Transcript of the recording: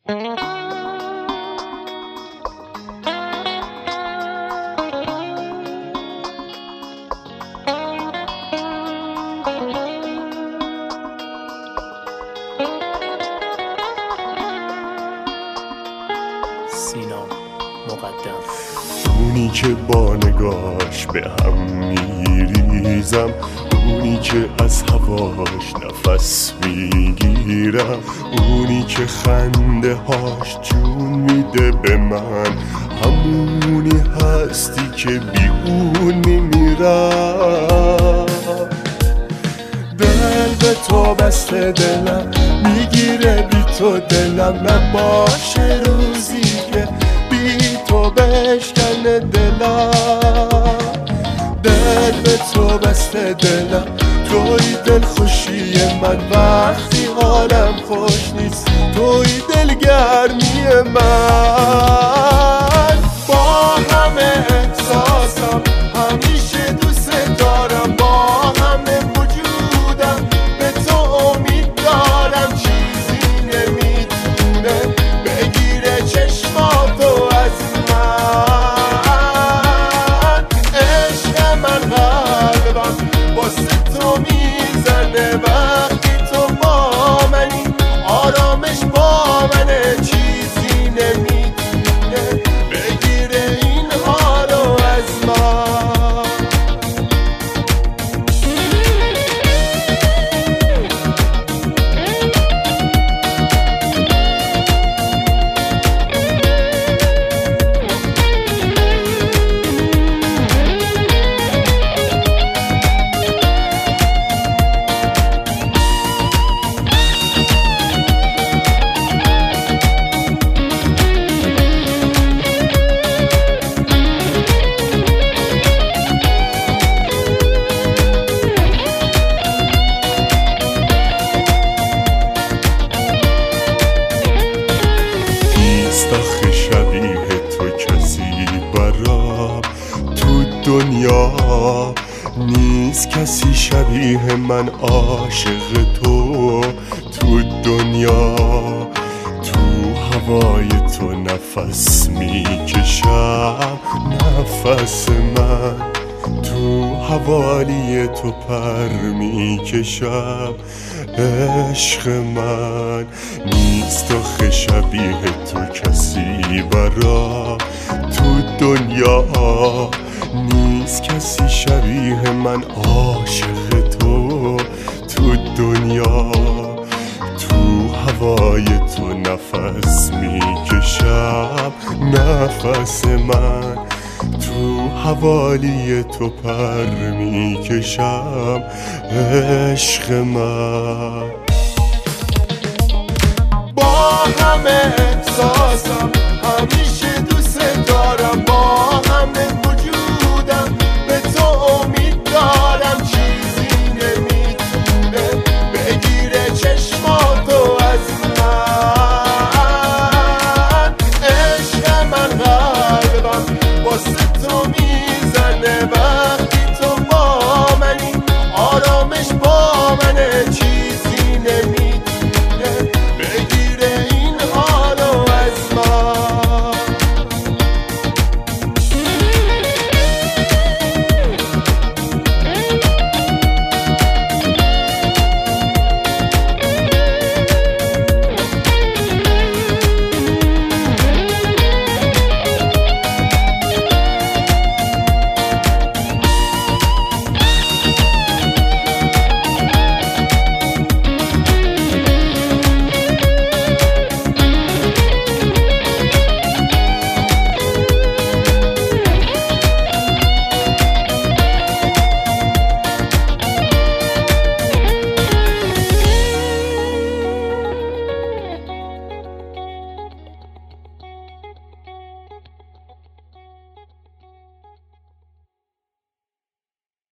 سینا مقدم. اونی که با نگاش به هم میریزم، اونی که از هواش نفس میگیرم، اونی که خنده هاش جون میده به من، همونی هستی که بی اون میمیرم. دل به تو بسته دلم میگیره، بی تو دلم نباشه روزی که بی تو بشکنه دلم. دل به تو بسته دلم، توی دل خوشی من وقتی حالم خوش نیست، توی دلگرمی من. با همه احساسم همیشه دوست دارم، با همه وجودم به تو امید دارم. چیزی نمیتونه بگیره چشماتو از من. عشق من قلبم واسه تو میزنه، وقتی تو با منی آرامش با منه. چیزی نمیتونه بگیره این حالو از من. آخه شبیه تو کسی برام تو دنیا نیست، کسی شبیه من عاشق تو تو دنیا. تو هوای تو نفس میکشم، نفس من تو حوالی تو پر میکشم. عشق من نیست آخه شبیه تو کسی برا تو دنیا نیست، کسی شبیه من عاشق تو تو دنیا. تو هوای تو نفس میکشم، نفس من تو حوالی تو پر میکشم. عشق من